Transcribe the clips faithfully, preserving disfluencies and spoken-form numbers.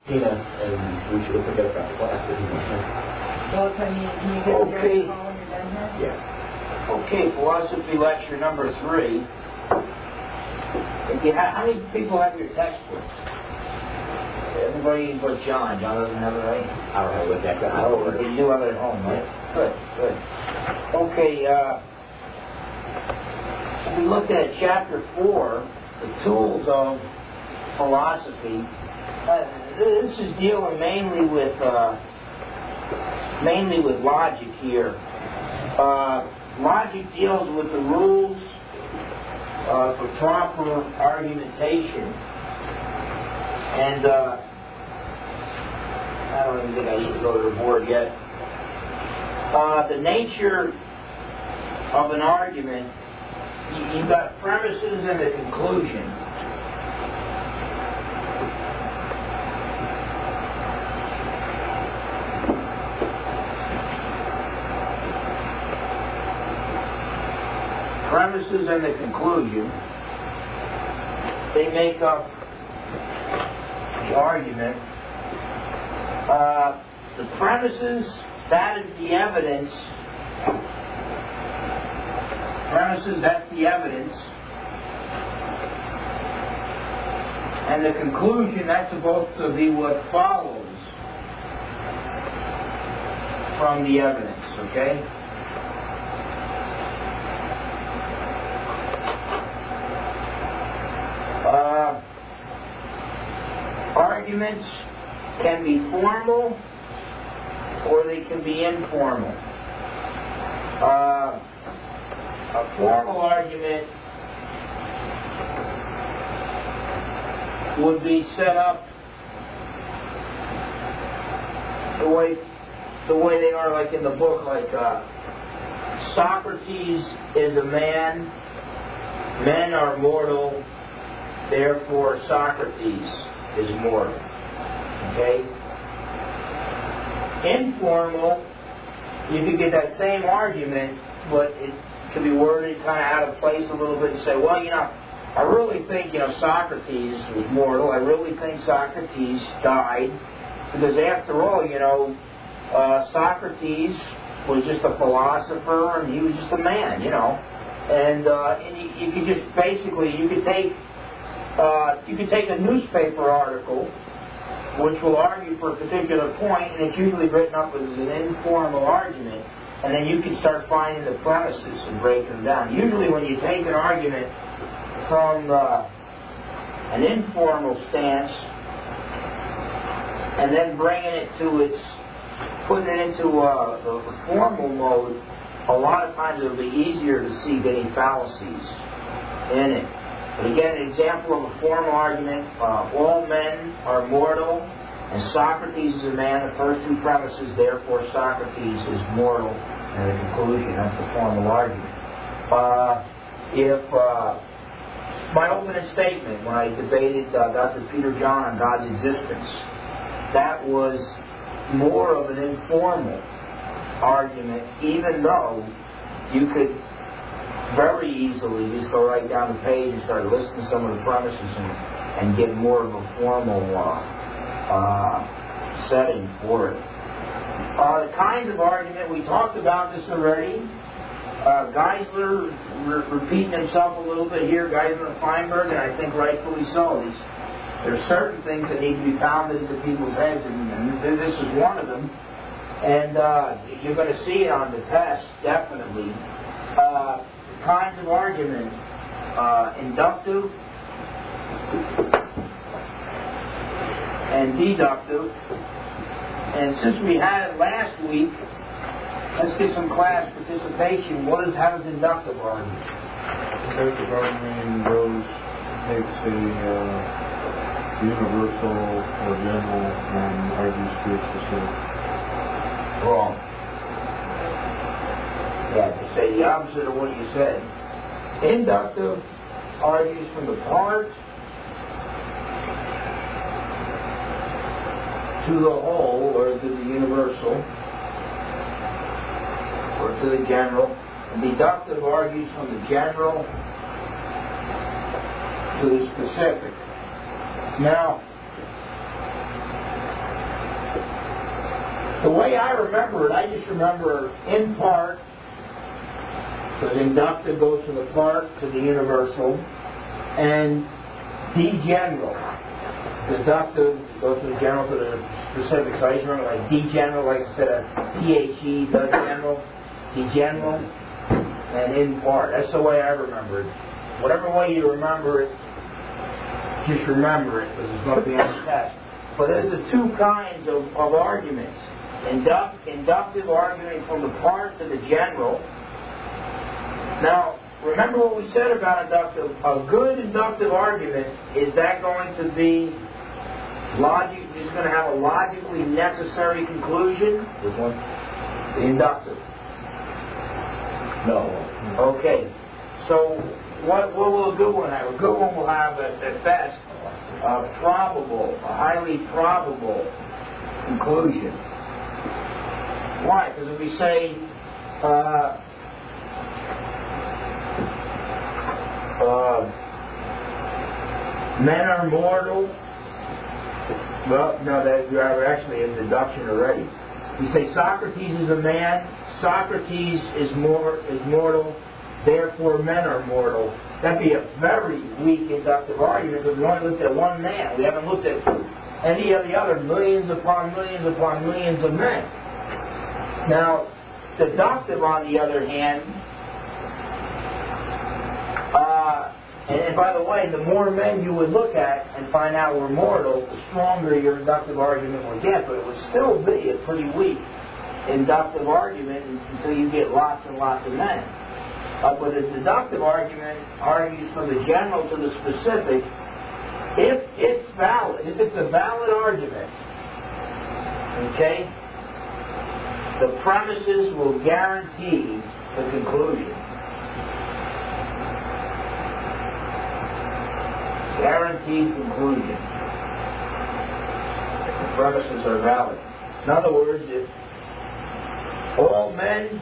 Tina, and we should have forget about the class that he was. Well, can you, can you get Okay. your call when you're done here? Yeah. Okay, philosophy lecture number three. If you ha- how many people have your textbooks? Everybody but John. John doesn't have it, right? I don't have it with that. I Oh, don't but you do have it at home, right? Good, good. Okay, uh, we looked at chapter four, the tools of philosophy. Uh, this is dealing mainly with uh, mainly with logic here. Uh, logic deals with the rules uh, for proper argumentation, and uh, I don't even think I need to go to the board yet. Uh, the nature of an argument, you- you've got premises and a conclusion. Premises and the conclusion, they make up the argument. Uh, the premises, that is the evidence. Premises, that's the evidence. And the conclusion, that's supposed to be what follows from the evidence, okay? Uh, arguments can be formal or they can be informal. Uh, a formal argument would be set up the way the way they are, like in the book, like uh, Socrates is a man, men are mortal, therefore Socrates is mortal. Okay? Informal, you could get that same argument, but it could be worded kind of out of place a little bit and say, well, you know, I really think, you know, Socrates was mortal. I really think Socrates died. Because after all, you know, uh, Socrates was just a philosopher and he was just a man, you know. And, uh, and you, you could just basically, you could take, uh, you could take a newspaper article which will argue for a particular point, and it's usually written up as an informal argument, and then you can start finding the premises and breaking them down. Usually when you take an argument from uh, an informal stance and then bringing it to its, putting it into uh, the, the formal mode, a lot of times it'll be easier to see any fallacies in it. But again, an example of a formal argument, uh, all men are mortal, and Socrates is a man. The first two premises, therefore Socrates is mortal, and the conclusion, that's the formal argument. Uh, if uh, my opening statement, when I debated uh, Doctor Peter John on God's existence, that was more of an informal argument, even though you could very easily just go right down the page and start listing some of the premises and, and get more of a formal uh, uh, setting for it. Uh, the kinds of argument, we talked about this already. Uh, Geisler re- repeating himself a little bit here, Geisler and Feinberg, and I think rightfully so. These, there are certain things that need to be pounded into people's heads, and, and this is one of them. And uh, you're going to see it on the test, definitely. Uh, kinds of argument, uh, inductive and deductive. And since we had it last week, let's get some class participation. What is, how does inductive argue? Inductive argument goes, takes a uh, universal or general and argues to its specific. Wrong. Yeah, to say the opposite of what you said. Inductive argues from the part to the whole, or to the universal, or to the general. And deductive argues from the general to the specific. Now, The way I remember it, I just remember in part, because inductive goes from the part to the universal, and D general. Deductive goes from the general to the specific. So I just remember like D general, like instead of T H E, the general, D general, and in part. That's the way I remember it. Whatever way you remember it, just remember it, because it's going to be on the test. But there's the two kinds of, of arguments. Induct, inductive arguing from the part to the general. Now, remember what we said about inductive. A good inductive argument, is that going to be logic, is going to have a logically necessary conclusion? Which one? The inductive. No. Okay. So, what, what will a good one have? A good one will have, at, at best, a probable, a highly probable conclusion. Why? Because if we say, uh, uh, men are mortal, well, no, that you're actually in deduction already. You say Socrates is a man, Socrates is more is mortal, therefore men are mortal. That'd be a very weak inductive argument because we only looked at one man. We haven't looked at any of the other millions upon millions upon millions of men. Now, deductive, on the other hand, uh, and, and by the way, the more men you would look at and find out were mortal, the stronger your inductive argument would get, but it would still be a pretty weak inductive argument until you get lots and lots of men. Uh, but a deductive argument argues from the general to the specific. If it's valid, if it's a valid argument, okay, the premises will guarantee the conclusion. Guaranteed conclusion. The premises are valid. In other words, if all men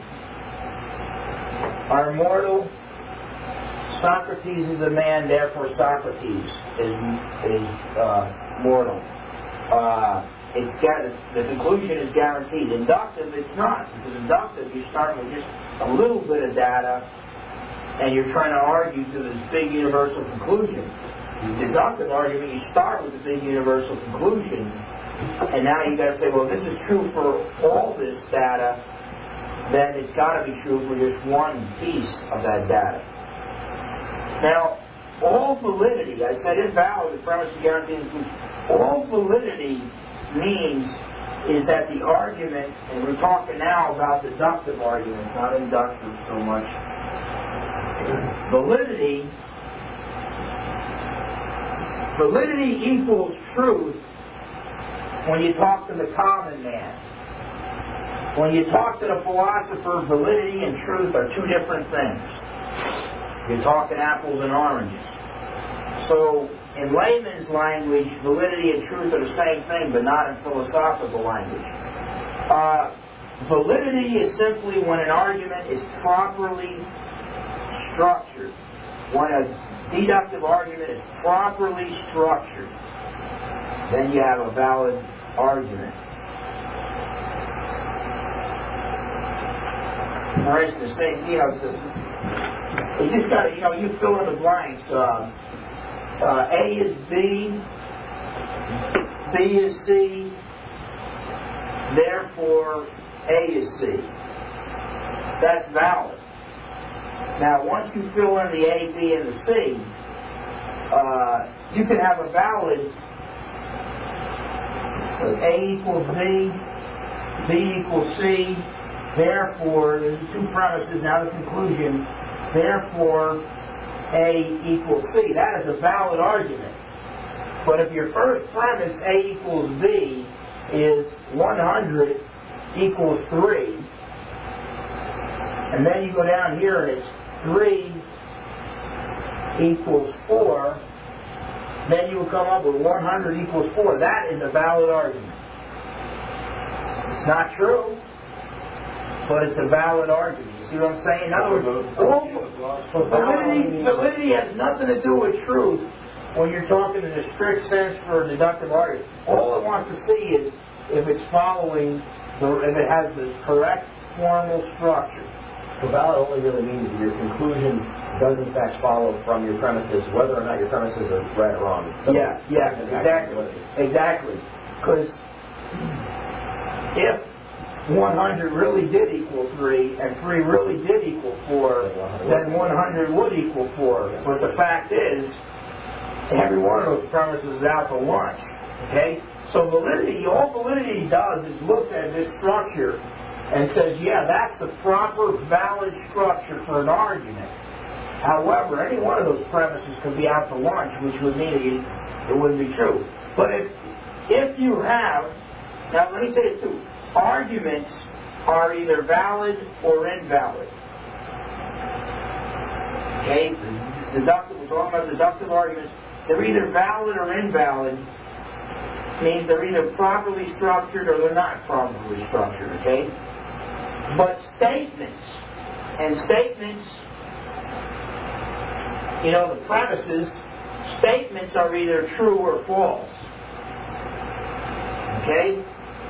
are mortal, Socrates is a man, therefore Socrates is, is uh, mortal. Uh, it's the conclusion is guaranteed. Inductive, it's not. Because inductive, you start with just a little bit of data, and you're trying to argue to this big universal conclusion. The deductive argument, you start with the big universal conclusion, and now you've got to say, well, this is true for all this data, then it's got to be true for just one piece of that data. Now, all validity, I said invalid, the premise to guarantee inclusion. All validity means is that the argument, and we're talking now about deductive arguments, not inductive so much. Validity, validity equals truth when you talk to the common man. When you talk to the philosopher, validity and truth are two different things. You're talking apples and oranges. So, in layman's language, validity and truth are the same thing, but not in philosophical language. Uh, validity is simply when an argument is properly structured. When a deductive argument is properly structured, then you have a valid argument. For instance, they, you know, it's, a, it's just got to, you know, you fill in the blanks. Uh, uh, A is B, B is C, therefore A is C. That's valid. Now, once you fill in the A, B, and the C, uh, you can have a valid uh, A equals B, B equals C. Therefore, there's two premises, now the conclusion, therefore A equals C. That is a valid argument. But if your first premise, A equals B, is one hundred equals three, and then you go down here and it's three equals four, then you will come up with one hundred equals four. That is a valid argument. It's not true, but it's a valid argument. You see what I'm saying? In other words, all, validity, validity has nothing to do with truth when you're talking in the strict sense for a deductive argument. All it wants to see is if it's following the, if it has the correct formal structure. So valid only really means that your conclusion does in fact follow from your premises, whether or not your premises are right or wrong. So yeah, yeah, exactly, exactly. Because if one hundred really did equal three, and three really did equal four, then one hundred would equal four. But the fact is, every one of those premises is out to lunch. Okay? So validity, all validity does is looks at this structure and says, yeah, that's the proper, valid structure for an argument. However, any one of those premises could be out to lunch, which would mean it, it wouldn't be true. But if if you have, now let me say this too, arguments are either valid or invalid. Okay? Deductive, we're talking about deductive arguments. They're either valid or invalid. Means they're either properly structured or they're not properly structured. Okay? But statements, and statements, you know, the premises, statements are either true or false. Okay?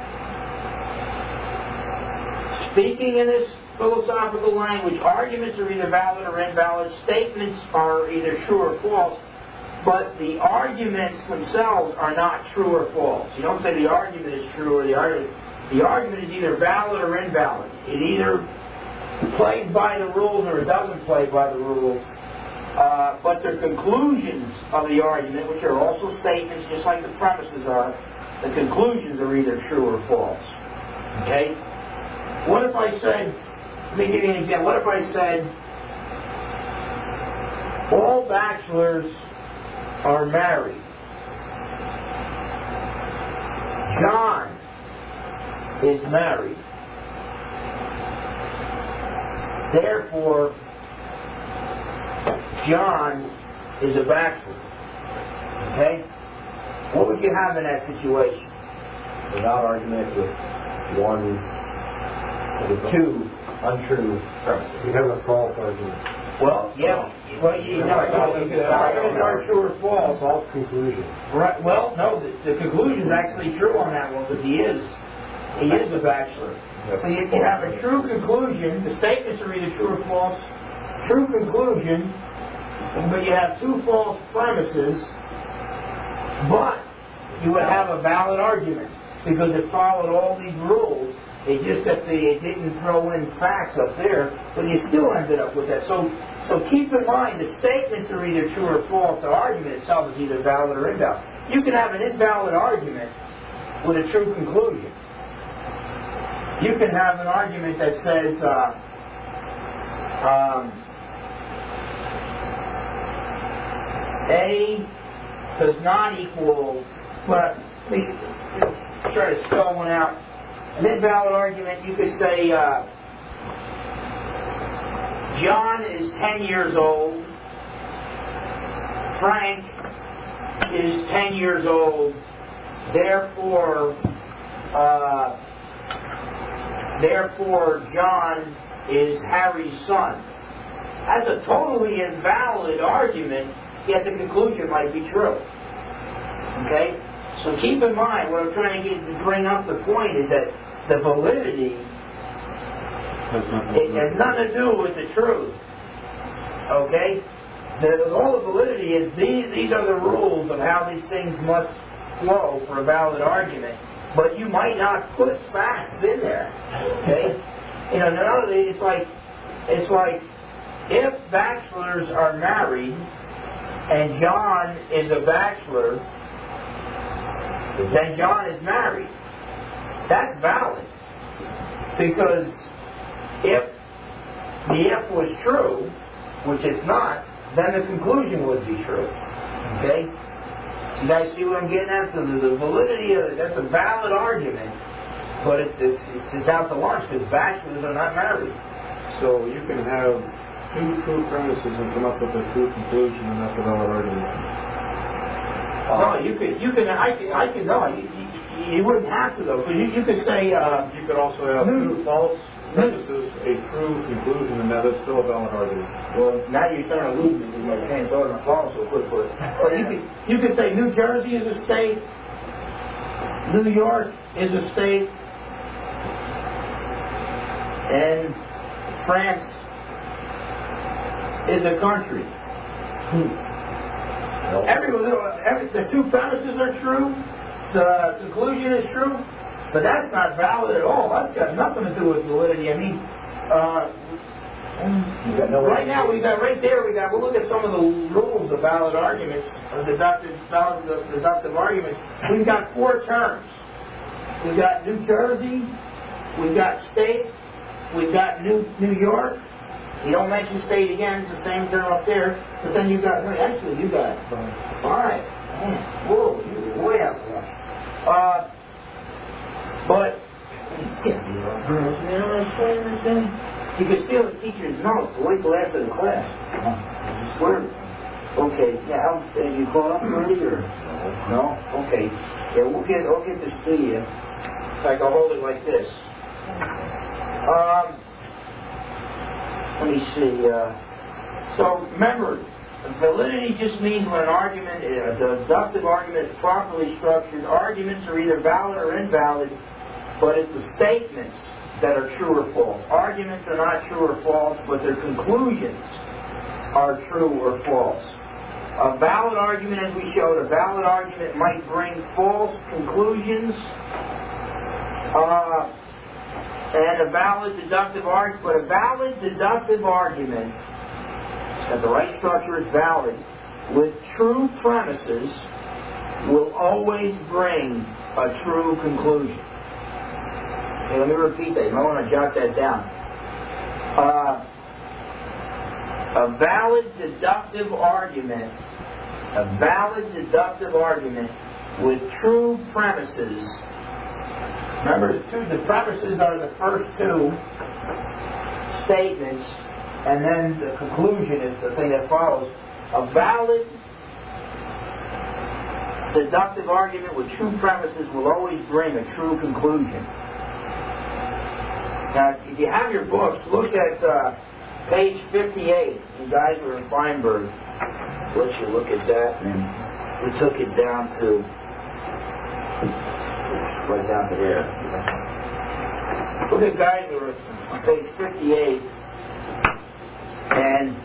Speaking in this philosophical language, arguments are either valid or invalid, statements are either true or false, but the arguments themselves are not true or false. You don't say the argument is true or the argument. The argument is either valid or invalid. It either plays by the rules or it doesn't play by the rules. Uh, but the conclusions of the argument, which are also statements just like the premises are, the conclusions are either true or false. Okay? What if I said, let me give you an example. What if I said, all bachelors are married. John is married. Therefore, John is a bachelor. Okay? What would you have in that situation? Without argument, with one, with two untrue premises. You have a false argument. Well, yeah. Well, you know, arguments are true or false. False conclusion. Right. Well, no, the, the conclusion is actually true on that one because he is, he is a bachelor. Yep. So you, you have a true conclusion. The statements are either true or false. True conclusion, but you have two false premises. But you would have a valid argument because it followed all these rules. It's just that they it didn't throw in facts up there, but you still ended up with that. So, so keep in mind the statements are either true or false. The argument itself is either valid or invalid. You can have an invalid argument with a true conclusion. You can have an argument that says uh, um, A does not equal. Well, let me try to spell one out. An invalid argument, you could say uh, John is ten years old, Frank is ten years old, therefore, uh, therefore John is Harry's son. That's a totally invalid argument, yet the conclusion might be true. Okay? So keep in mind, what I'm trying to, get, to bring up the point is that the validity it has nothing to do with the truth. Okay? The, all the validity is these, these are the rules of how these things must flow for a valid argument. But you might not put facts in there. Okay? You know, none of these, it's like, it's like if bachelors are married and John is a bachelor, then John is married. That's valid. Because if the if was true, which it's not, then the conclusion would be true. Okay? You guys see what I'm getting at? So the, the validity of it, that's a valid argument, but it's, it's, it's, it's out to lunch because bachelors are not married. So you can have two true premises and come up with a true conclusion, and that's a valid argument. Uh, no, you could, you could, I could, I could, no, you, you, you wouldn't have to though, because you, you could say, uh, You could also have two false premises, a true conclusion, and that is still a valid argument. well, now you're starting to lose me because my can't throw my phone so quick, but, but you could, you could say New Jersey is a state, New York is a state, and France is a country. Every, every, the two premises are true, the conclusion is true, but that's not valid at all. That's got nothing to do with validity. I mean, uh, no right now we got right there. We got. We'll look at some of the rules of valid arguments, of deductive, valid deductive arguments. We've got four terms. We've got New Jersey. We've got state. We've got New New York. You don't mention state again. It's the same term up there. But then you got. Actually, you got. All right. Man, whoa, you're way out there. Uh, but you know what I'm saying? This thing. You can steal the teacher's notes. Wait till after the class. Where? Okay. Yeah. How, have you caught up already, or no? Okay. Yeah. We'll get. I'll get this to you. I can hold it like this. Um. Let me see. Uh, so remember, validity just means when an argument, a deductive argument, is properly structured. Arguments are either valid or invalid, but it's the statements that are true or false. Arguments are not true or false, but their conclusions are true or false. A valid argument, as we showed, a valid argument might bring false conclusions, uh, and a valid deductive argument. But a valid deductive argument, that the right structure is valid, with true premises, will always bring a true conclusion. Okay, let me repeat that. You might want to jot that down. Uh, a valid deductive argument, a valid deductive argument with true premises. Remember, the, two, the premises are the first two statements, and then the conclusion is the thing that follows. A valid deductive argument with true premises will always bring a true conclusion. Now, if you have your books, look at uh, page fifty-eight. You guys were in Feinberg. Let you look at that, and we took it down to right down to there. Look at guys who are on page fifty-eight, and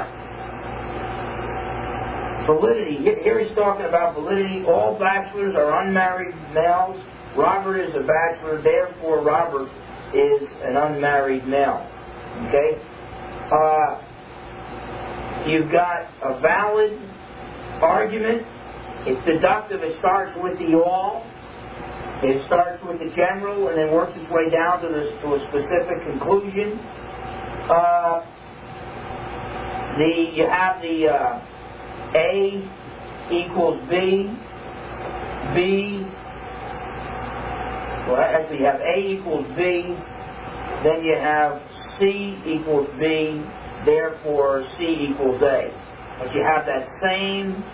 validity. Here he's talking about validity. All bachelors are unmarried males. Robert is a bachelor, therefore Robert is an unmarried male. Okay? Uh, you've got a valid argument. It's deductive. It starts with the all. It starts with the general and then works its way down to, this, to a specific conclusion. Uh, the you have the uh, A equals B. B. Well, actually, you have A equals B, then you have C equals B, therefore C equals A. But you have that same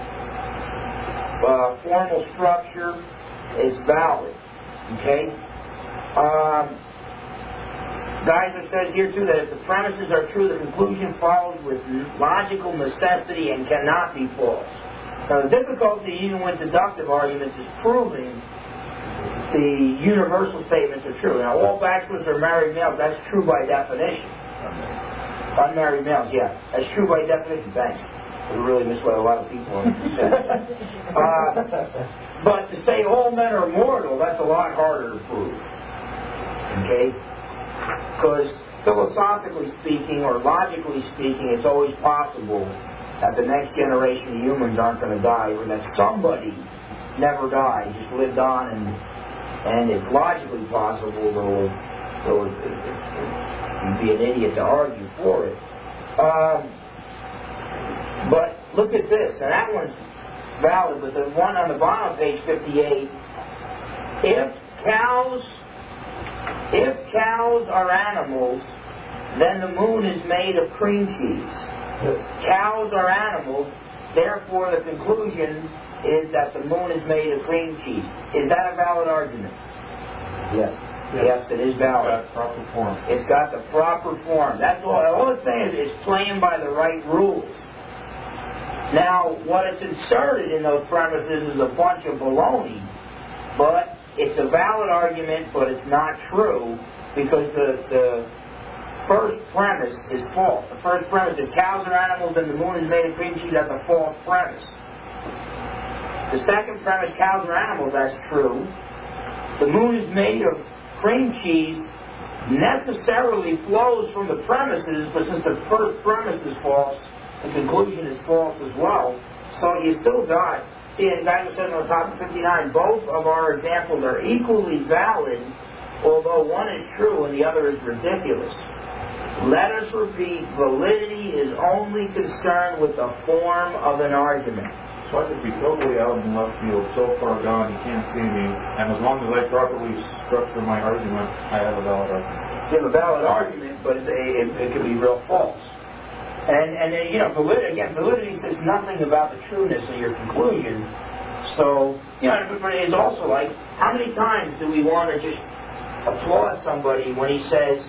uh, formal structure is valid. Okay? Um, guys, it says here too that if the premises are true, the conclusion follows with logical necessity and cannot be false. Now, the difficulty, even with deductive arguments, is proving the universal statements are true. Now, all bachelors are married males. That's true by definition. Unmarried males, yeah. That's true by definition. Thanks. We really misled a lot of people on this. uh, but to say all men are mortal, that's a lot harder to prove. Okay? Because philosophically speaking, or logically speaking, it's always possible that the next generation of humans aren't going to die, or that somebody never died, just lived on, and and it's logically possible, though, though it, it, it, you'd be an idiot to argue for it. Um, but look at this. Now that one's valid, but the one on the bottom of page fifty-eight, if cows, if cows are animals, then the moon is made of cream cheese. Cows are animals, therefore the conclusion is that the moon is made of cream cheese. Is that a valid argument? Yes. Yes, it is valid. It's got proper form. It's got the proper form. That's all. All it's saying is it's playing by the right rules. Now, what it's inserted in those premises is a bunch of baloney, but it's a valid argument, but it's not true because the, the first premise is false. The first premise, if cows are animals and the moon is made of cream cheese, that's a false premise. The second premise, cows are animals, that's true. The moon is made of cream cheese necessarily flows from the premises, but since the first premise is false, the conclusion is false as well. So you still got, see, as I said on the top of fifty-nine, both of our examples are equally valid, although one is true and the other is ridiculous. Let us repeat, validity is only concerned with the form of an argument. So I could be totally out in left field, so far gone you can't see me, and as long as I properly structure my argument, I have a valid argument. You have a valid argument, but it, it, it could be real false. And, and then, you know, validity, again, validity says nothing about the trueness of your conclusion. So, you know, but it's also like, how many times do we want to just applaud somebody when he says,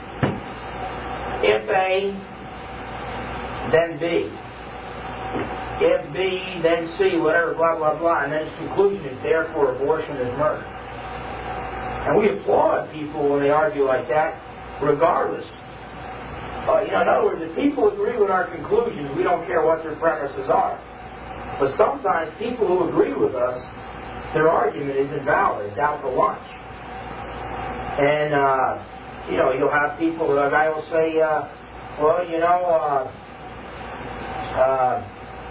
if A, then B. If B, then C, whatever, blah, blah, blah, and then his conclusion is, therefore, abortion is murder. And we applaud people when they argue like that, regardless. Uh, you know, in other words, if people agree with our conclusions, we don't care what their premises are. But sometimes people who agree with us, their argument is invalid, it's out for lunch. And, uh, you know, you'll have people, a guy will say, uh, well, you know, uh, uh,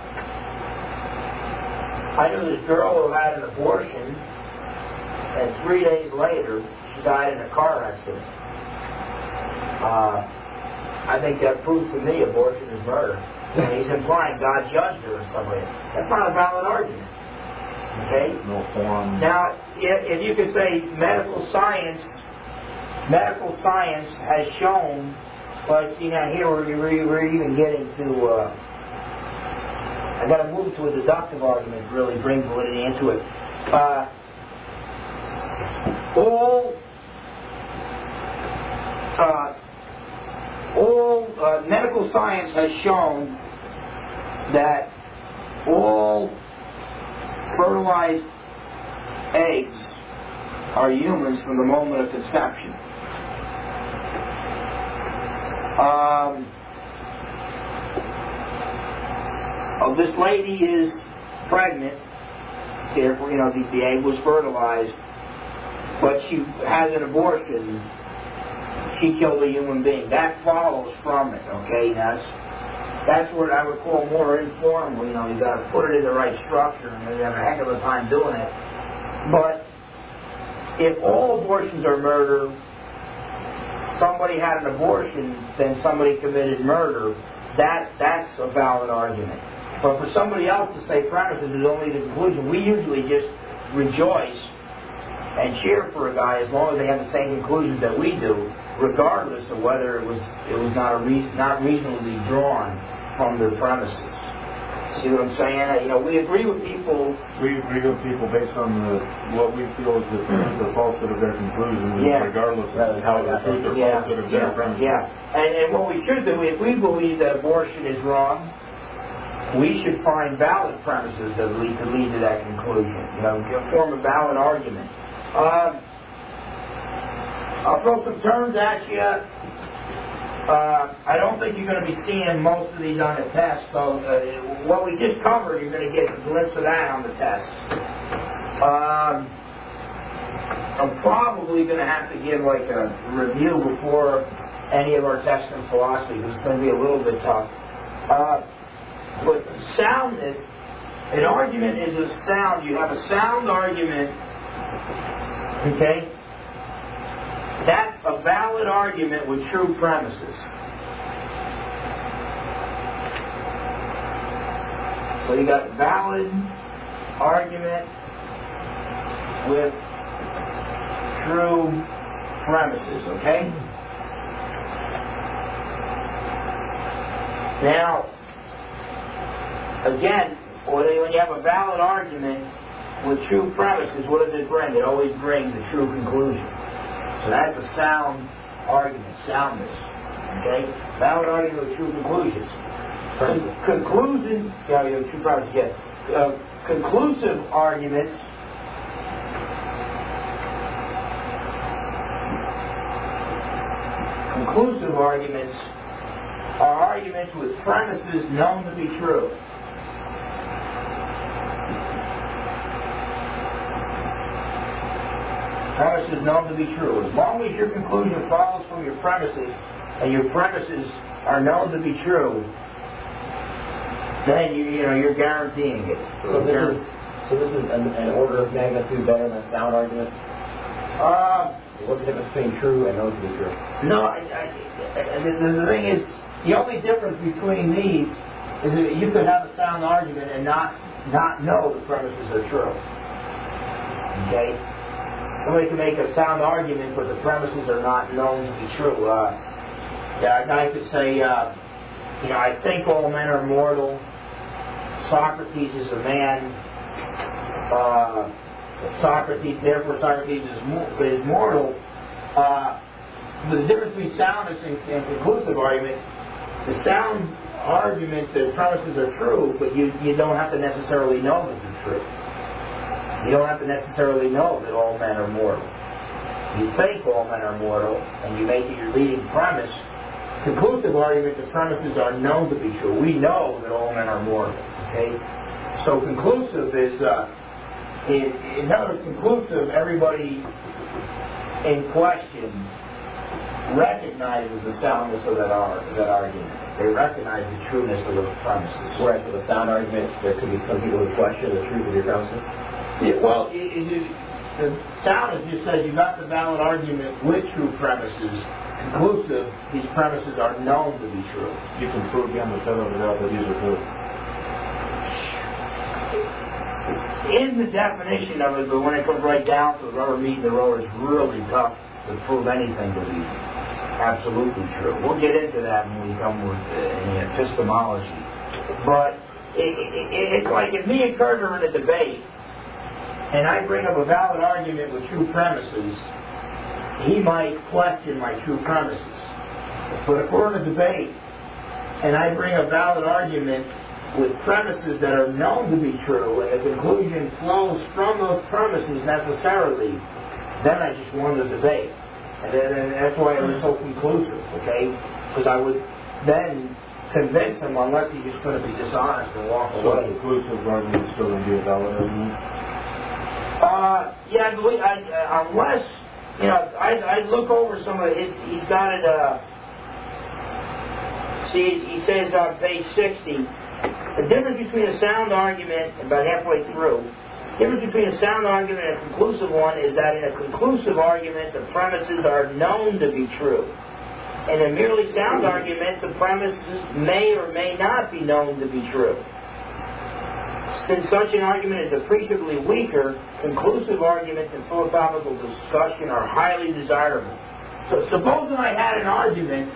I knew this girl who had an abortion, and three days later, she died in a car accident. Uh, I think that proves to me abortion is murder. And he's implying God judged her and stuff like that. That's not a valid argument. Okay? No form. Now, if, if you could say medical science, medical science has shown, but you know, here we're, we're even getting to, uh, I've got to move to a deductive argument to really bring validity into it. Uh, all uh, all uh, medical science has shown that all fertilized eggs are humans from the moment of conception. Um, oh, this lady is pregnant. Therefore, you know, the, the egg was fertilized, but she has an abortion. She killed a human being. That follows from it. Okay, that's that's what I would call more informal. You know, you got to put it in the right structure, and you have a heck of a time doing it. But if all abortions are murder, somebody had an abortion, then somebody committed murder. That that's a valid argument. But for somebody else to say premises is only the conclusion, we usually just rejoice and cheer for a guy as long as they have the same conclusions that we do, regardless of whether it was it was not a re- not reasonably drawn from their premises. See what I'm saying? You know, we agree with people. We agree with people based on the what we feel is the, the falsehood of their conclusion, Yeah. regardless of how the truth or Yeah, falsehood of their yeah, premises. yeah. And, and what we should do, if we believe that abortion is wrong, we should find valid premises that lead to lead to that conclusion. You know, form a valid argument. Uh, I'll throw some terms at you. Uh, I don't think you're going to be seeing most of these on the test, so uh, what we just covered, you're going to get a glimpse of that on the test. Um, I'm probably going to have to give like a review before any of our tests in philosophy, because it's going to be a little bit tough. Uh, but soundness, an argument is a sound. You have a sound argument, okay? That's a valid argument with true premises. So you got valid argument with true premises, okay? Now, again, when you have a valid argument with true premises, what does it bring? It always brings a true conclusion. So that's a sound argument, soundness. Okay? Valid argument with true conclusions. Con- conclusion, yeah, you have true premises, yeah. Uh, conclusive arguments conclusive arguments are arguments with premises known to be true. Premises known to be true. As long as your conclusion follows from your premises, and your premises are known to be true, then you, you know you're guaranteeing it. So this is so this is an, an order of magnitude better than a sound argument. Uh, What's the difference between true and known to be true? no, I, I, I, the, the thing is, the only difference between these is that you could have a sound argument and not not know the premises are true. Okay. Somebody can make a sound argument, but the premises are not known to be true. Uh, yeah, a guy could say, uh, you know, I think all men are mortal. Socrates is a man. Uh, Socrates, therefore Socrates is, mo- is mortal. Uh, but the difference between soundness and, and conclusive argument, the sound argument, the premises are true, but you, you don't have to necessarily know that they're true. You don't have to necessarily know that all men are mortal. You think all men are mortal, and you make it your leading premise. Conclusive argument, the premises are known to be true. We know that all men are mortal. Okay? So conclusive is, uh, in, in other words, conclusive, everybody in question recognizes the soundness of that, ar- that argument. They recognize the trueness of those premises. Whereas with a sound argument, there could be some people who question the truth of your premises. Yeah, well, it, it, it, the soundness just says you got the valid argument with true premises. Conclusive, these premises are known to be true. You can prove beyond the shadow of a doubt that these are true. In the definition of it, but when it comes right down to the rubber meeting the road, it's really tough to prove anything to be absolutely true. We'll get into that when we come with uh, in epistemology. But it, it, it's like if me and Kurt are in a debate, and I bring up a valid argument with true premises, he might question my true premises. But if we're in a debate, and I bring a valid argument with premises that are known to be true, and the conclusion flows from those premises necessarily, then I just won the debate. And, then, and that's why it was so conclusive, okay? Because I would then convince him, unless he's just going to be dishonest and walk So away. a conclusive argument is still going to be a valid argument? Uh, yeah, I believe, I, uh, unless, you know, I, I look over some of his, he's got it, uh, see, he says on page sixty, the difference between a sound argument, about halfway through, the difference between a sound argument and a conclusive one is that in a conclusive argument, the premises are known to be true. In a merely sound argument, the premises may or may not be known to be true. Since such an argument is appreciably weaker, conclusive arguments in philosophical discussion are highly desirable. So supposing I had an argument,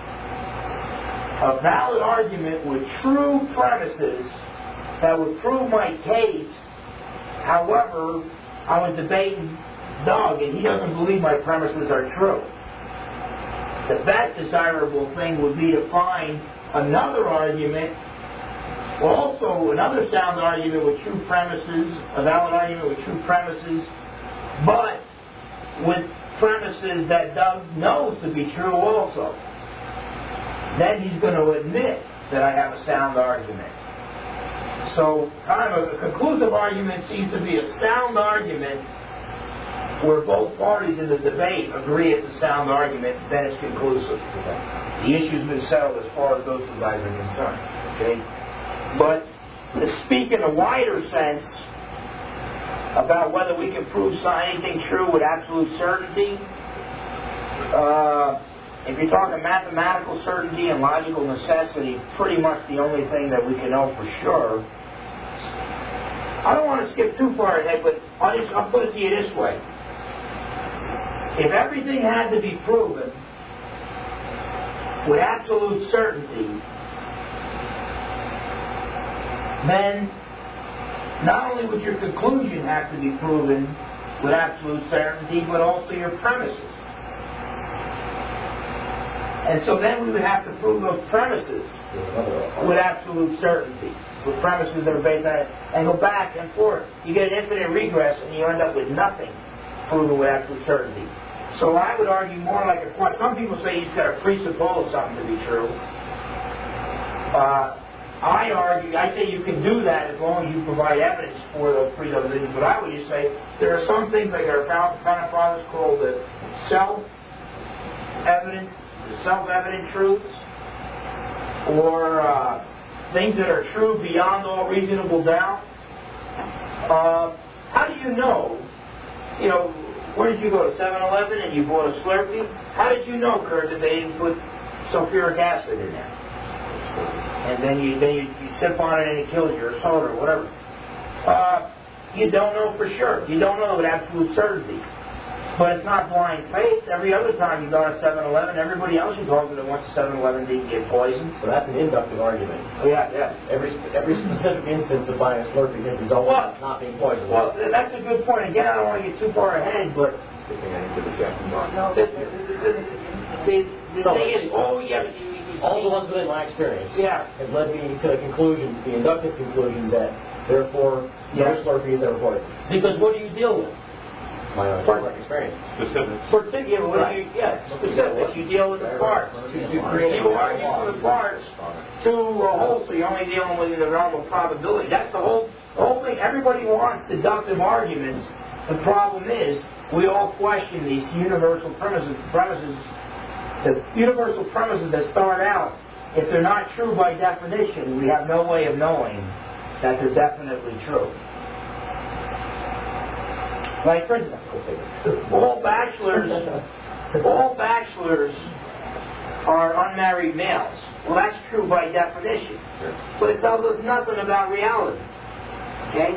a valid argument with true premises that would prove my case, however, I was debating Doug and he doesn't believe my premises are true. The best desirable thing would be to find another argument, also another sound argument with true premises, a valid argument with true premises, but with premises that Doug knows to be true also. Then he's going to admit that I have a sound argument. So kind of a, a conclusive argument seems to be a sound argument where both parties in the debate agree it's a sound argument, then it's conclusive. The issue's been settled as far as those two guys are concerned. Okay? But to speak in a wider sense about whether we can prove anything true with absolute certainty, uh, if you're talking mathematical certainty and logical necessity, pretty much the only thing that we can know for sure. I don't want to skip too far ahead, but I'll, just, I'll put it to you this way. If everything had to be proven with absolute certainty, then not only would your conclusion have to be proven with absolute certainty, but also your premises. And so then we would have to prove those premises with absolute certainty, with premises that are based on it, and go back and forth. You get an infinite regress, and you end up with nothing proven with absolute certainty. So I would argue more like a question. Some people say he's got to presuppose something to be true. Uh, I argue, I say you can do that as long as you provide evidence for those presuppositions. But I would just say there are some things like our founding fathers called the self-evident, the self-evident truths, or uh, things that are true beyond all reasonable doubt. Uh, how do you know? You know, where did you go to seven eleven and you bought a Slurpee? How did you know, Kurt, that they didn't put sulfuric acid in there? And then you then you, you sip on it and it kills you, or soda, or whatever. Uh, you don't know for sure. You don't know with absolute certainty. But it's not blind faith. Every other time you go to seven eleven, everybody else you talk to that went to seven eleven didn't get poisoned. So that's an inductive argument. Oh, yeah, yeah. Every every specific instance of buying a Slurpee is result Well, in not being poisoned. Well, that's a good point. Again, I don't want to get too far ahead, but Good thing I answered the Jackson Mark. no, the, the, the, the, the No, thing is, oh, yeah, but you, you, All the ones within my experience yeah. have led me to the conclusion, the inductive conclusion, that therefore Yeah. no Slurpees are poisoned. Because what do you deal with? My own Perfect. experience. Specific. Particular, what do you, yeah, specific. You deal with the parts. You argue for the parts to a whole, so you're only dealing with the realm of probability. That's the whole, the whole thing. Everybody wants deductive arguments. The problem is, we all question these universal premises, premises, the universal premises that start out, if they're not true by definition, we have no way of knowing that they're definitely true. Like, for example, all bachelors, all bachelors are unmarried males. Well, that's true by definition, but it tells us nothing about reality. Okay?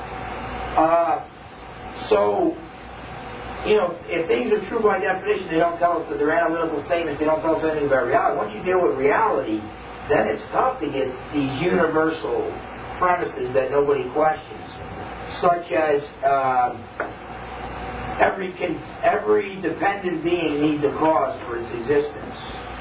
Uh, so, you know, if things are true by definition, they don't tell us that they're analytical statements. They don't tell us anything about reality. Once you deal with reality, then it's tough to get these universal premises that nobody questions, such as uh, every con- every dependent being needs a cause for its existence.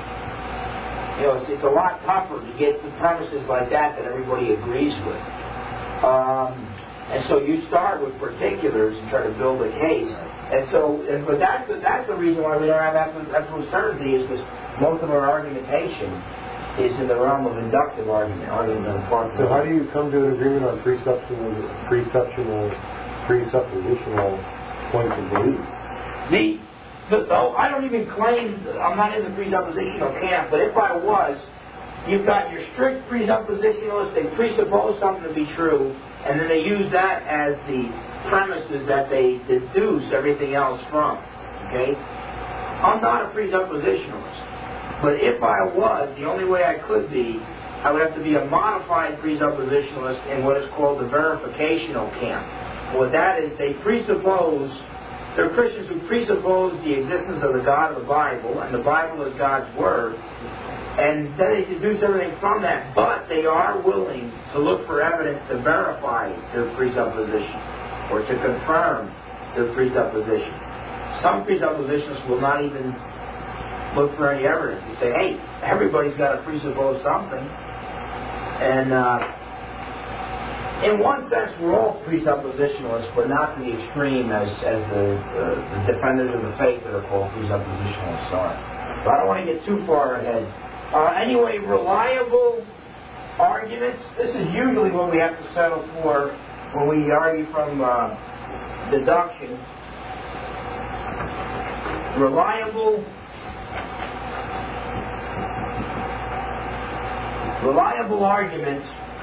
You know, it's, it's a lot tougher to get the premises like that that everybody agrees with. Um, and so you start with particulars and try to build a case. And so, and, but that's the, that's the reason why we don't have absolute, absolute certainty, is because most of our argumentation is in the realm of inductive argument, argument of the So how do you come to an agreement on presuppositional, presuppositional, presuppositional points of belief? The, the, oh, I don't even claim, I'm not in the presuppositional camp, but if I was, you've got your strict presuppositionalists, they presuppose something to be true, and then they use that as the premises that they deduce everything else from. Okay? I'm not a presuppositionalist. But if I was, the only way I could be, I would have to be a modified presuppositionalist in what is called the verificational camp. What that is, they presuppose, they're Christians who presuppose the existence of the God of the Bible, and the Bible is God's Word, and then they deduce everything from that, but they are willing to look for evidence to verify their presupposition, or to confirm their presupposition. Some presuppositions will not even look for any evidence. They say, hey, everybody's got to presuppose something. And uh, in one sense, we're all presuppositionalists, but not to the extreme as, as the, uh, the defenders of the faith that are called presuppositionalists are. So I don't want to get too far ahead. Uh, anyway, reliable arguments. This is usually what we have to settle for when we argue from uh, deduction. Reliable Reliable arguments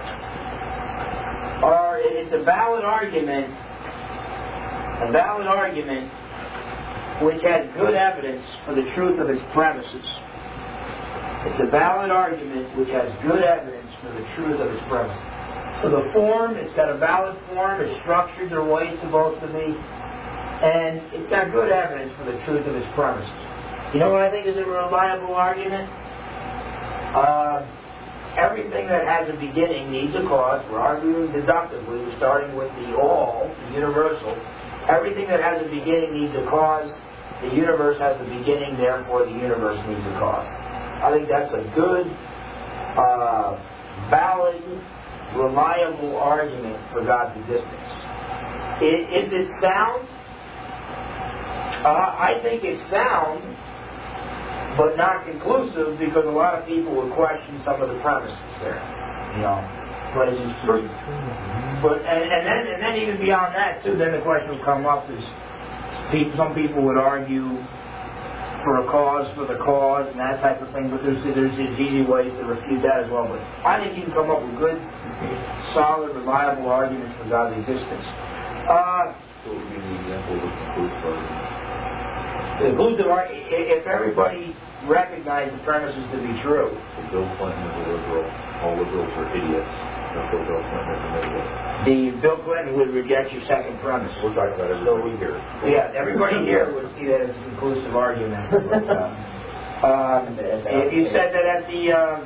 are, it's a valid argument, a valid argument which has good evidence for the truth of its premises. It's a valid argument which has good evidence for the truth of its premises. So the form, it's got a valid form, it's structured the way it's supposed to be, and it's got good evidence for the truth of its premises. You know what I think is a reliable argument? Uh, Everything that has a beginning needs a cause. We're arguing deductively. We're starting with the all, the universal. Everything that has a beginning needs a cause. The universe has a beginning, therefore the universe needs a cause. I think that's a good, uh, valid, reliable argument for God's existence. Is it sound? Uh, I think it's sound, but not conclusive, because a lot of people will question some of the premises there. You know, but it's true. But and, and then and then even beyond that too, then the question will come up is, people, some people would argue for a cause for the cause and that type of thing, but there's there's, there's easy ways to refute that as well. But I think you can come up with good, solid, reliable arguments for God's existence. Uh, So it would be the example of the conclusive argument. the conclusive argument, if everybody recognized the premises to be true. If Bill Clinton is a liberal, all liberals are idiots. That's what Bill Clinton is an idiot. The Bill Clinton would reject your second premise. We're talking about everybody here. Yeah, everybody here would see that as a conclusive argument. But, uh, um, if you said that at the uh,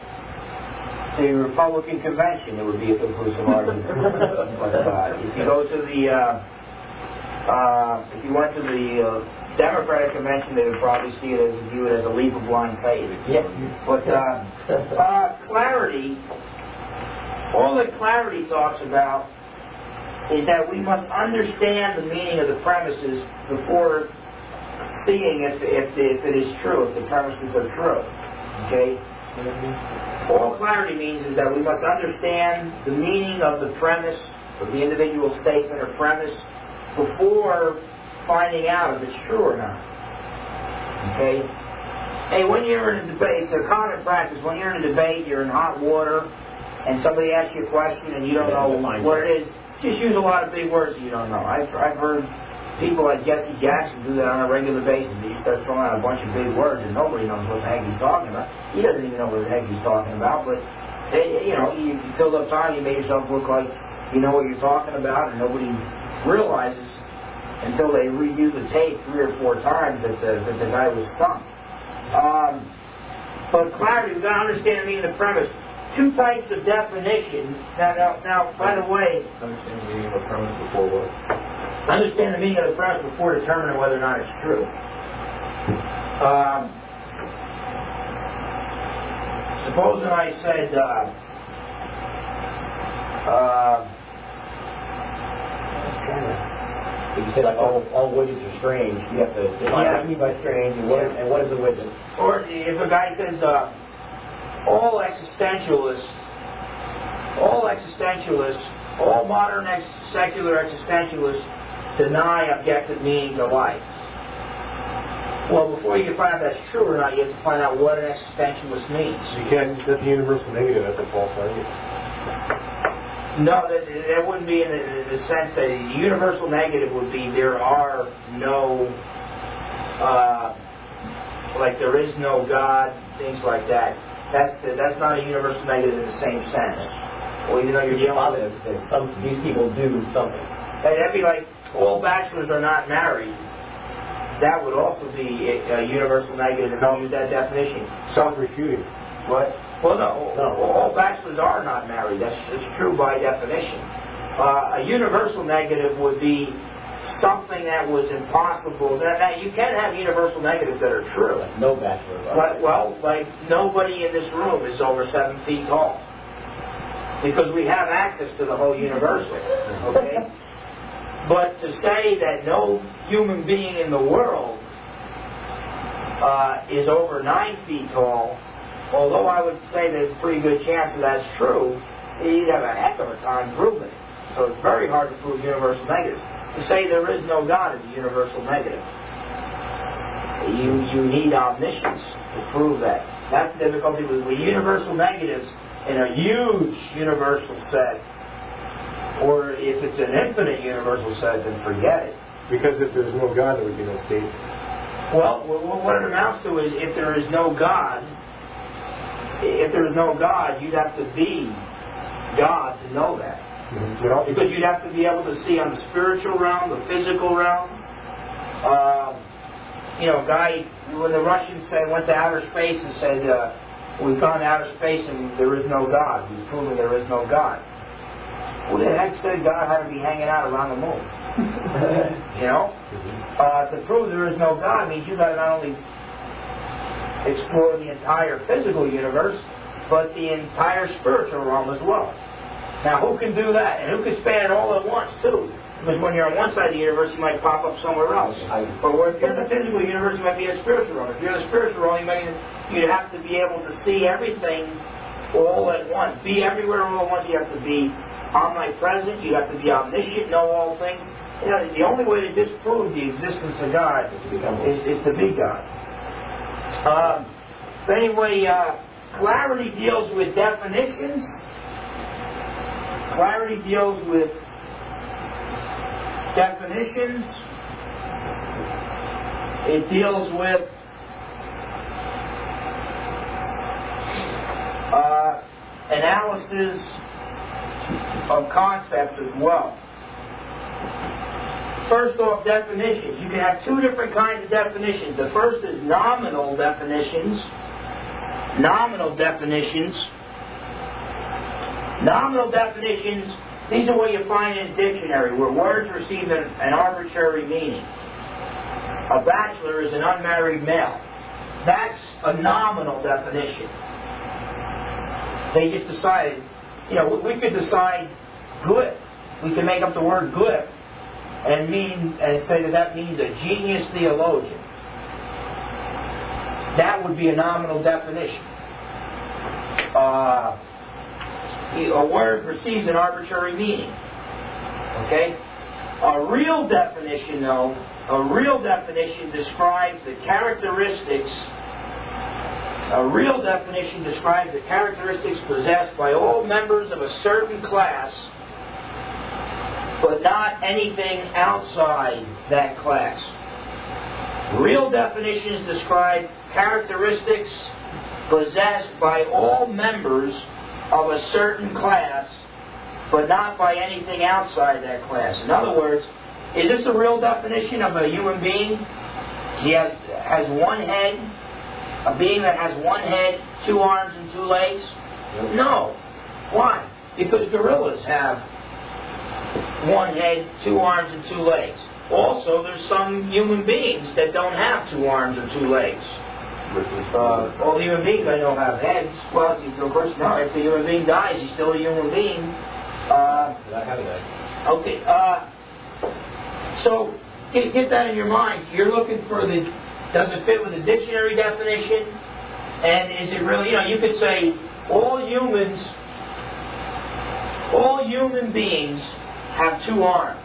the Republican convention, it would be a conclusive argument. But uh, if you go to the uh, uh, if you went to the uh, Democratic convention, they would probably see it as view it as a leap of blind faith. Yeah. But uh, uh, clarity, all that clarity talks about is that we must understand the meaning of the premises before seeing if, if, if it is true, if the premises are true. Okay? All clarity means is that we must understand the meaning of the premise, of the individual statement or premise, before finding out if it's true or not. Okay? Hey, when you're in a debate, it's a common practice, when you're in a debate, you're in hot water, and somebody asks you a question and you don't know what it is, just use a lot of big words that you don't know. I've, I've heard people like Jesse Jackson do that on a regular basis. He starts throwing out a bunch of big words and nobody knows what the heck he's talking about. He doesn't even know what the heck he's talking about, but, they, you know, you, you filled up time, you made yourself look like you know what you're talking about, and nobody realizes until they review the tape three or four times that the, that the guy was stumped. Um, but clarity, we've got to understand the meaning of the premise. Two types of definition. Now, now, now, by the way, Understand the meaning of the premise before what? understand the meaning of the premise before determining whether or not it's true. Um, supposing I said, uh, uh, If you say like all, all widgets are strange, you have to define Yeah. what you mean by strange and what, Yeah. and what is a widget. or if a guy says, uh, all existentialists, all existentialists, all modern ex- secular existentialists deny objective meaning to life. Well, before you can find out if that's true or not, you have to find out what an existentialist means. You can't, that's a universal negative, that's a false argument. No, that, that wouldn't be in the, in the sense that a universal negative would be there are no, uh, like there is no God, things like that. That's the, that's not a universal negative in the same sense. Well, you know, you're dealing with Positive. Some, these people do something. Hey, that'd be like all bachelors are not married. That would also be a, a universal negative if you use that definition. Self-refuting. What? Well, no, no. All bachelors are not married. That's, that's true by definition. Uh, a universal negative would be something that was impossible. Now, now, you can have universal negatives that are true. Like no bachelor. But, well, like nobody in this room is over seven feet tall. Because we have access to the whole universal. Okay? But to say that no human being in the world uh, is over nine feet tall, although I would say there's a pretty good chance that that's true, you'd have a heck of a time proving it. So it's very hard to prove universal negative. To say there is no God is a universal negative. You you need omniscience to prove that. That's the difficulty with, with universal negatives in a huge universal set. Or if it's an infinite universal set, then forget it. Because if there's no God, there would be no state. Well, what it amounts to is if there is no God, if there is no God, you'd have to be God to know that. Mm-hmm. Because you'd have to be able to see on the spiritual realm, the physical realm. Uh, you know, guy, when the Russians said, went to outer space and said, uh, we've gone to outer space and there is no God. We've proven there is no God. Who the heck said God had to be hanging out around the moon? You know? Uh, to prove there is no God means you've got to not only explore the entire physical universe, but the entire spiritual realm as well. Now, who can do that? And who can span it all at once, too? Because when you're on one side of the universe, you might pop up somewhere else. But if you're in the physical universe, you might be in the spiritual realm. If you're in the spiritual realm, you might, you'd have to be able to see everything all at once. Be everywhere all at once. You have to be omnipresent. You have to be omniscient, know all things. You know, the only way to disprove the existence of God is, is to be God. Um, so anyway, uh, clarity deals with definitions. Clarity deals with definitions. It deals with uh, analysis of concepts as well. First off, definitions. You can have two different kinds of definitions. The first is nominal definitions. Nominal definitions. Nominal definitions, these are what you find in a dictionary, where words receive an, an arbitrary meaning. A bachelor is an unmarried male. That's a nominal definition. They just decided, you know, we could decide good. We could make up the word good and mean and say that that means a genius theologian. That would be a nominal definition. Uh, a word receives an arbitrary meaning. Okay? A real definition, though, a real definition describes the characteristics, a real definition describes the characteristics possessed by all members of a certain class, but not anything outside that class. Real definitions describe characteristics possessed by all members of a certain class, but not by anything outside that class. In other words, is this a real definition of a human being? He has, has one head, a being that has one head, two arms, and two legs? No. Why? Because gorillas have one head, two arms, and two legs. Also, there's some human beings that don't have two arms and two legs. Uh, all human beings I know have heads. Well, of course, no. If the human being dies, he's still a human being. Uh, okay. Uh, so get, get that in your mind. You're looking for the. Does it fit with the dictionary definition? And is it really? You know, you could say all humans, all human beings have two arms.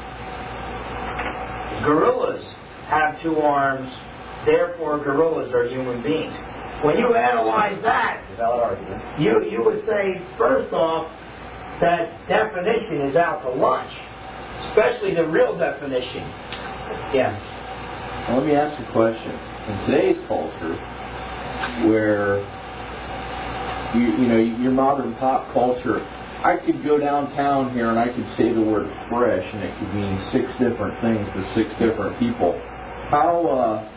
Gorillas have two arms. Therefore, gorillas are human beings. When you analyze that, you you would say, first off, that definition is out to lunch, especially the real definition. Yeah. Well, let me ask you a question. In today's culture, where you you know your modern pop culture, I could go downtown here and I could say the word fresh, and it could mean six different things to six different people. How? Uh,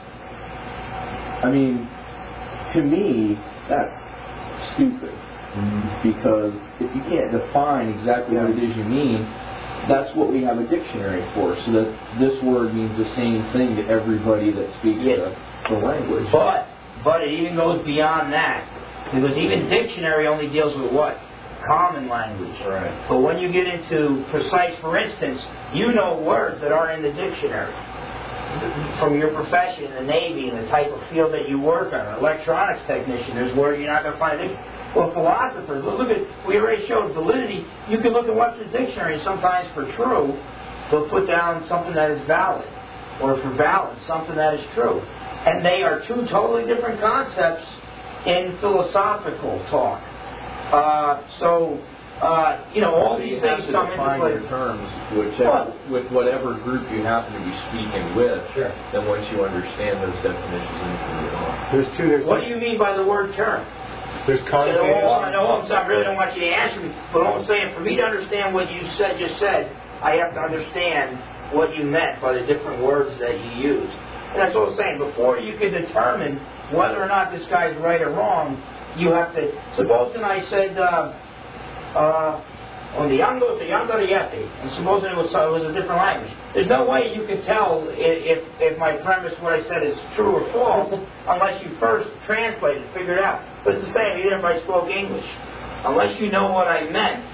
I mean, to me, that's stupid. Mm-hmm. Because if you can't define exactly what it is you mean, that's what we have a dictionary for, so that this word means the same thing to everybody that speaks yeah. the, the language. But, but it even goes beyond that. Because even dictionary only deals with what? Common language. Right. But when you get into precise, for instance, you know words that aren't in the dictionary. From your profession, the Navy, and the type of field that you work on, an electronics technician, there's words you're not going to find in the dictionary. Well, philosophers, look at, we already showed validity. You can look at Webster's dictionary, and sometimes for true, they'll put down something that is valid, or for valid, something that is true. And they are two totally different concepts in philosophical talk. Uh, so, uh, you know, all these things come into play. Your terms whichever, with whatever group you happen to be speaking with. Sure. Then once you understand those definitions, then you can move on. There's two. There's what do you mean by the word term? There's content. All I know, I really don't want you to answer me, but all I'm saying, for me to understand what you said, just said, I have to understand what you meant by the different words that you used. And that's all I'm saying. Before you can determine whether or not this guy's right or wrong, you have to. Supposing I said, uh, uh, on the Yango to Yango Yeti, and supposing it was, uh, it was a different language. There's no way you can tell if, if my premise, what I said, is true or false, unless you first translate it, figure it out. But it's the same, even if I spoke English. Unless you know what I meant,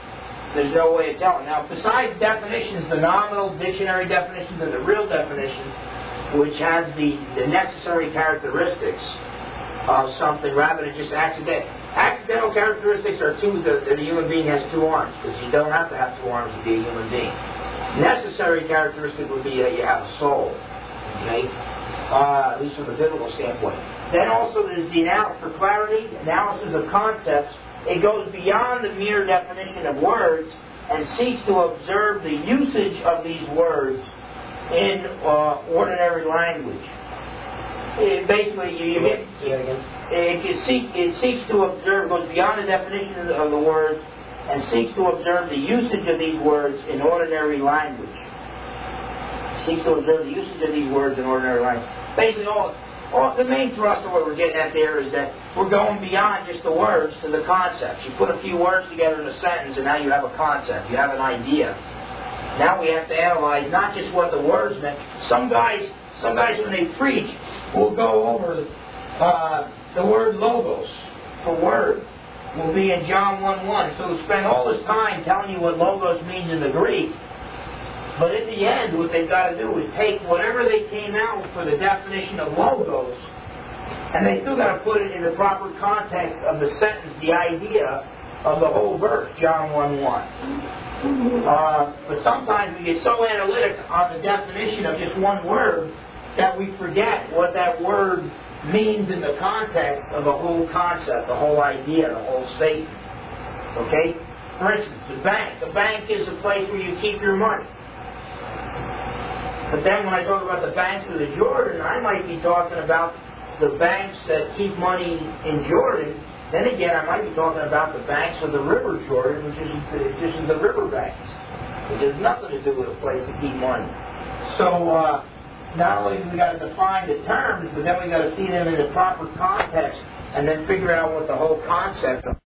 there's no way of telling. Now, besides definitions, the nominal dictionary definitions and the real definition, which has the, the necessary characteristics of something rather than just accidental. Accidental characteristics are two, that the human being has two arms, because you don't have to have two arms to be a human being. Necessary characteristic would be that you have a soul, okay? Uh, at least from a biblical standpoint. Then also there's the analysis, for clarity, analysis of concepts. It goes beyond the mere definition of words and seeks to observe the usage of these words in uh, ordinary language. It basically, you, you get, it, it, seek, it seeks to observe, goes beyond the definition of the words and seeks to observe the usage of these words in ordinary language. Seeks to observe the usage of these words in ordinary language. Basically, all, all the main thrust of what we're getting at there is that we're going beyond just the words to the concepts. You put a few words together in a sentence and now you have a concept, you have an idea. Now we have to analyze not just what the words meant. Some guys, some guys when they preach, will go over uh, the word logos for word. Will be in John one one. So we'll spend all this time telling you what logos means in the Greek. But in the end, what they've got to do is take whatever they came out for the definition of logos, and they still got to put it in the proper context of the sentence, the idea of the whole verse, John one one. Uh, but sometimes we get so analytic on the definition of just one word that we forget what that word means in the context of the whole concept, the whole idea, the whole statement. Okay? For instance, the bank. The bank is a place where you keep your money. But then when I talk about the banks of the Jordan, I might be talking about the banks that keep money in Jordan. Then again, I might be talking about the banks of the River Jordan, which is just the river banks. It has nothing to do with a place to keep money. So, uh, not only do we got to define the terms, but then we got to see them in the proper context and then figure out what the whole concept of